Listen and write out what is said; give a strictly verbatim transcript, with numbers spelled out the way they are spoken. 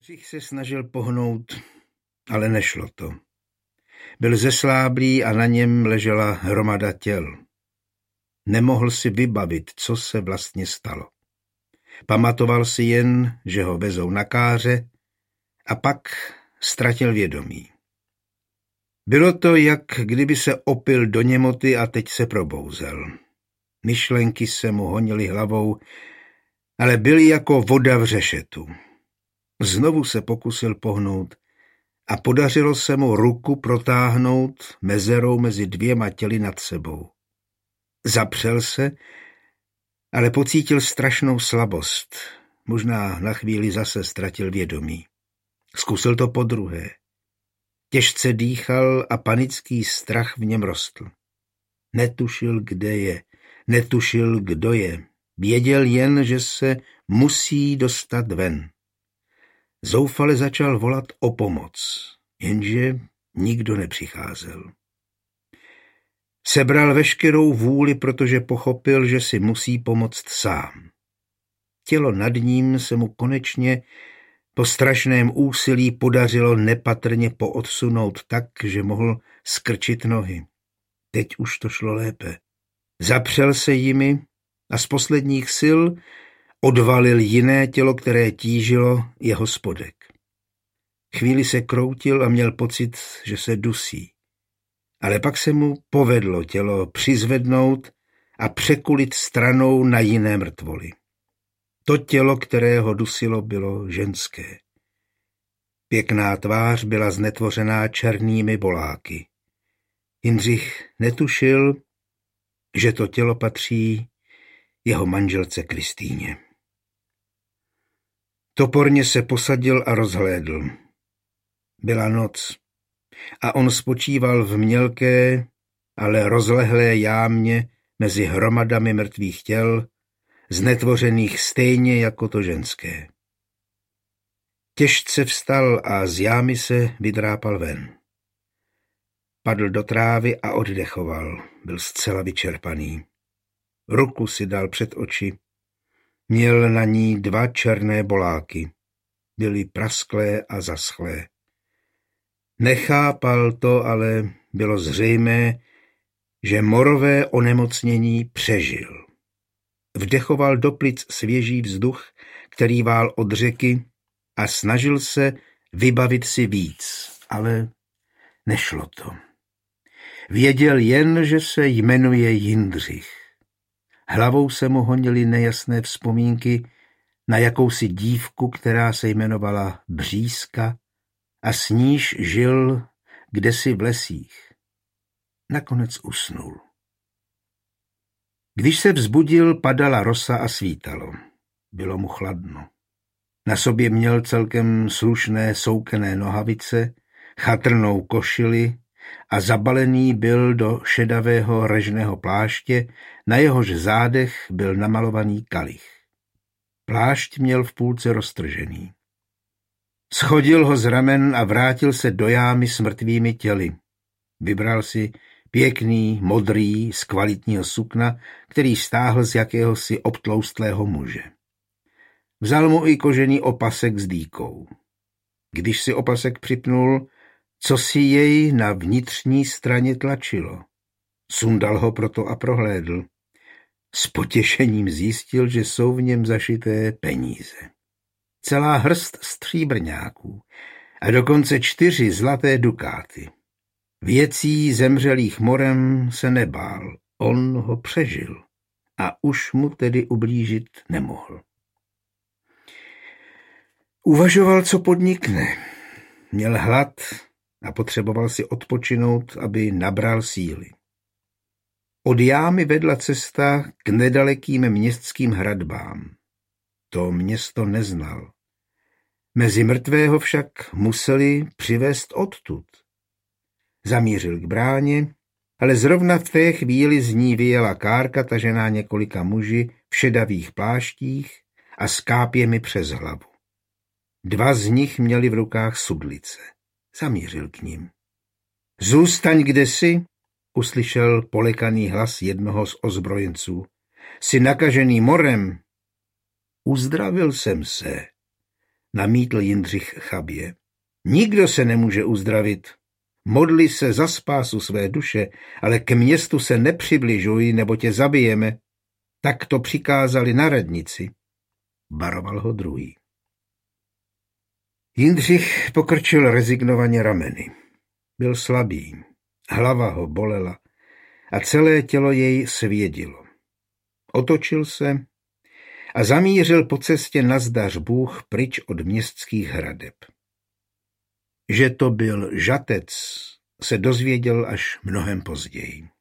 Jindřich se snažil pohnout, ale nešlo to. Byl zesláblý a na něm ležela hromada těl. Nemohl si vybavit, co se vlastně stalo. Pamatoval si jen, že ho vezou na káře, a pak ztratil vědomí. Bylo to, jak kdyby se opil do němoty a teď se probouzel. Myšlenky se mu honily hlavou, ale byly jako voda v řešetu. Znovu se pokusil pohnout a podařilo se mu ruku protáhnout mezerou mezi dvěma těly nad sebou. Zapřel se, ale pocítil strašnou slabost. Možná na chvíli zase ztratil vědomí. Zkusil to podruhé. Těžce dýchal a panický strach v něm rostl. Netušil, kde je, netušil, kdo je. Věděl jen, že se musí dostat ven. Zoufale začal volat o pomoc, jenže nikdo nepřicházel. Sebral veškerou vůli, protože pochopil, že si musí pomoct sám. Tělo nad ním se mu konečně po strašném úsilí podařilo nepatrně poodsunout tak, že mohl skrčit nohy. Teď už to šlo lépe. Zapřel se jimi a z posledních sil odvalil jiné tělo, které tížilo jeho spodek. Chvíli se kroutil a měl pocit, že se dusí. Ale pak se mu povedlo tělo přizvednout a překulit stranou na jiné mrtvoly. To tělo, které ho dusilo, bylo ženské. Pěkná tvář byla znetvořená černými boláky. Jindřich netušil, že to tělo patří jeho manželce Kristýně. Toporně se posadil a rozhlédl. Byla noc a on spočíval v mělké, ale rozlehlé jámě mezi hromadami mrtvých těl, znetvořených stejně jako to ženské. Těžce vstal a z jámy se vydrápal ven. Padl do trávy a oddechoval, byl zcela vyčerpaný. Ruku si dal před oči. Měl na ní dva černé boláky. Byly prasklé a zaschlé. Nechápal to, ale bylo zřejmé, že morové onemocnění přežil. Vdechoval do plic svěží vzduch, který vál od řeky, a snažil se vybavit si víc, ale nešlo to. Věděl jen, že se jmenuje Jindřich. Hlavou se mu honily nejasné vzpomínky na jakousi dívku, která se jmenovala Břízka a s níž žil kdesi v lesích. Nakonec usnul. Když se vzbudil, padala rosa a svítalo. Bylo mu chladno. Na sobě měl celkem slušné soukené nohavice, chatrnou košili a zabalený byl do šedavého režného pláště, na jehož zádech byl namalovaný kalich. Plášť měl v půlce roztržený. Schodil ho z ramen a vrátil se do jámy s mrtvými těly. Vybral si pěkný, modrý, z kvalitního sukna, který stáhl z jakéhosi obtloustlého muže. Vzal mu i kožený opasek s dýkou. Když si opasek připnul, co si jej na vnitřní straně tlačilo. Sundal ho proto a prohlédl. S potěšením zjistil, že jsou v něm zašité peníze. Celá hrst stříbrňáků a dokonce čtyři zlaté dukáty. Věcí zemřelých morem se nebál, on ho přežil a už mu tedy ublížit nemohl. Uvažoval, co podnikne. Měl hlad a potřeboval si odpočinout, aby nabral síly. Od jámy vedla cesta k nedalekým městským hradbám. To město neznal. Mezi mrtvého však museli přivést odtud. Zamířil k bráně, ale zrovna v té chvíli z ní vyjela kárka tažená několika muži v šedavých pláštích a s kápěmi přes hlavu. Dva z nich měli v rukách sudlice. Zamířil k ním. Zůstaň, kde jsi, uslyšel polekaný hlas jednoho z ozbrojenců. Jsi nakažený morem. Uzdravil jsem se. namítl Jindřich chabě. Nikdo se nemůže uzdravit. Modli se za spásu své duše, ale k městu se nepřibližuj, nebo tě zabijeme. Tak to přikázali na radnici. Varoval ho druhý. Jindřich pokrčil rezignovaně rameny. Byl slabý, hlava ho bolela a celé tělo jej svědilo. Otočil se a zamířil po cestě nazdař Bůh pryč od městských hradeb. Že to byl žatec, se dozvěděl až mnohem později.